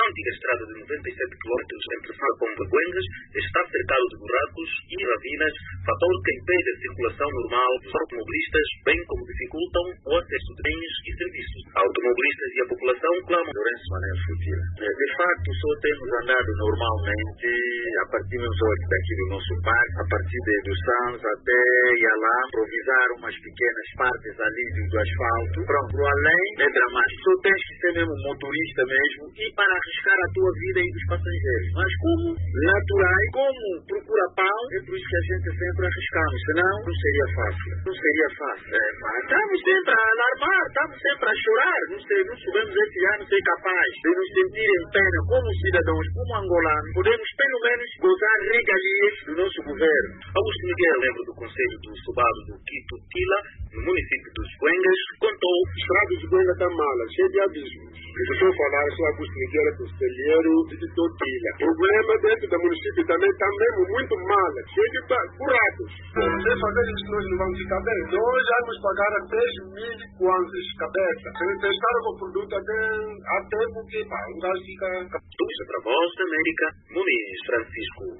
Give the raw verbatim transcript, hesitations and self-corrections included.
antiga estrada de noventa e sete quilômetros entre Falcão e Guengas está cercado de buracos e ravinas, fator que impede a circulação normal dos automobilistas, bem como dificultam o acesso de bens e serviços. Automobilistas e a população clamam. Lourenço Manuel Futira. De facto, só temos andado normalmente a partir daqui do nosso parque, a partir de Eduçãos até ir lá, improvisar umas pequenas partes ali do asfalto. Pronto, além é dramático. Só tens que ser mesmo motorista mesmo e para arriscar a tua vida e dos passageiros. Mas como naturais, como procura pau, é por isso que a gente sempre arriscamos. Senão, não seria fácil. Não seria fácil. É, mas estamos sempre a alarmar, estamos sempre a chorar. Não sei, não sabemos esse ano ser capaz de nos sentir em pena como cidadãos, como angolanos. Podemos pelo menos gozar regalias do nosso governo. Augusto Miguel, membro do Conselho do Subado do Quito Tila, no município dos Guengas, contou: a estrada de Guenga está mala, cheia de abismos. Eu estou a falar, sou Augusto Miguel, conselheiro de Totila. O problema dentro do município também está mesmo muito mal, cheio de buracos. Sem fazer isso, nós não vamos ficar bem. Nós já nos pagaram dez mil kwanzas, cabeça. Testaram o produto até, até porque, pá, o gajo fica... Tudo isso para a Voz da América, Muniz Francisco.